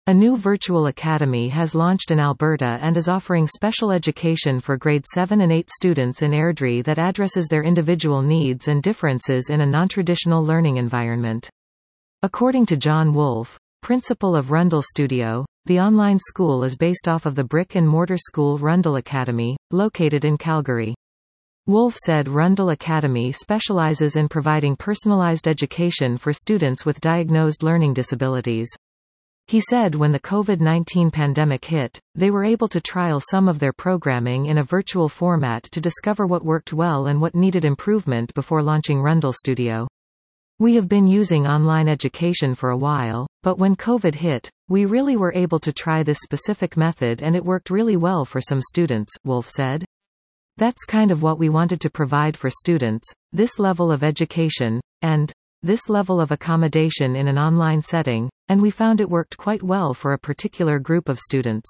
A new virtual academy has launched in Alberta and is offering special education for grade 7 and 8 students in Airdrie that addresses their individual needs and differences in a non-traditional learning environment. According to John Wolfe, principal of Rundle Studio, the online school is based off of the brick-and-mortar school Rundle Academy, located in Calgary. Wolfe said Rundle Academy specializes in providing personalized education for students with diagnosed learning disabilities. He said when the COVID-19 pandemic hit, they were able to trial some of their programming in a virtual format to discover what worked well and what needed improvement before launching Rundle Studio. We have been using online education for a while, but when COVID hit, we really were able to try this specific method and it worked really well for some students, Wolfe said. That's kind of what we wanted to provide for students, this level of education, and this level of accommodation in an online setting, and we found it worked quite well for a particular group of students.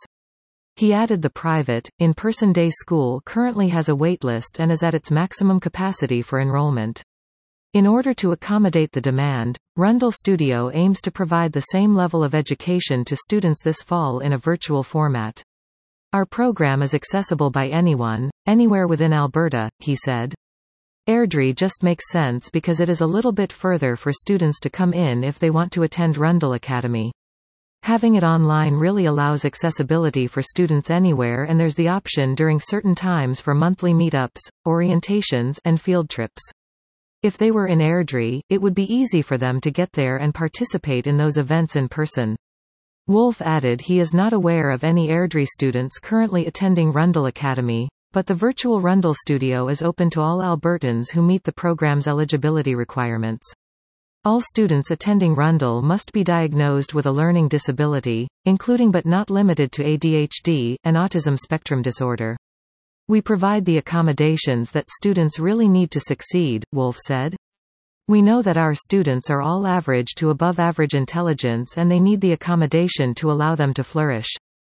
He added the private, in-person day school currently has a waitlist and is at its maximum capacity for enrollment. In order to accommodate the demand, Rundle Studio aims to provide the same level of education to students this fall in a virtual format. Our program is accessible by anyone, anywhere within Alberta, he said. Airdrie just makes sense because it is a little bit further for students to come in if they want to attend Rundle Academy. Having it online really allows accessibility for students anywhere, and there's the option during certain times for monthly meetups, orientations, and field trips. If they were in Airdrie, it would be easy for them to get there and participate in those events in person. Wolfe added he is not aware of any Airdrie students currently attending Rundle Academy, but the virtual Rundle Studio is open to all Albertans who meet the program's eligibility requirements. All students attending Rundle must be diagnosed with a learning disability, including but not limited to ADHD, and autism spectrum disorder. We provide the accommodations that students really need to succeed, Wolfe said. We know that our students are all average to above average intelligence and they need the accommodation to allow them to flourish.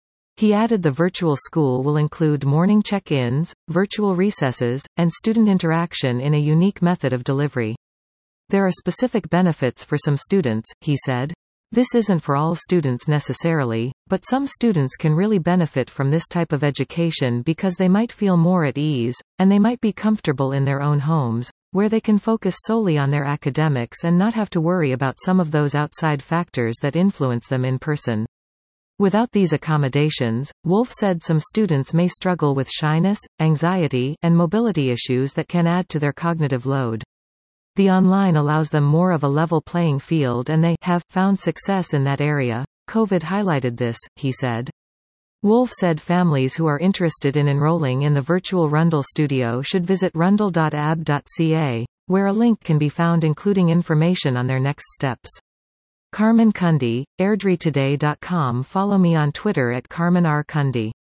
He added the virtual school will include morning check-ins, virtual recesses, and student interaction in a unique method of delivery. There are specific benefits for some students, he said. This isn't for all students necessarily, but some students can really benefit from this type of education because they might feel more at ease, and they might be comfortable in their own homes, where they can focus solely on their academics and not have to worry about some of those outside factors that influence them in person. Without these accommodations, Wolfe said some students may struggle with shyness, anxiety, and mobility issues that can add to their cognitive load. The online allows them more of a level playing field and they have found success in that area. COVID highlighted this, he said. Wolfe said families who are interested in enrolling in the virtual Rundle Studio should visit rundle.ab.ca, where a link can be found including information on their next steps. Carmen Cundy, airdrietoday.com. Follow me on Twitter at Carmen R. Cundy.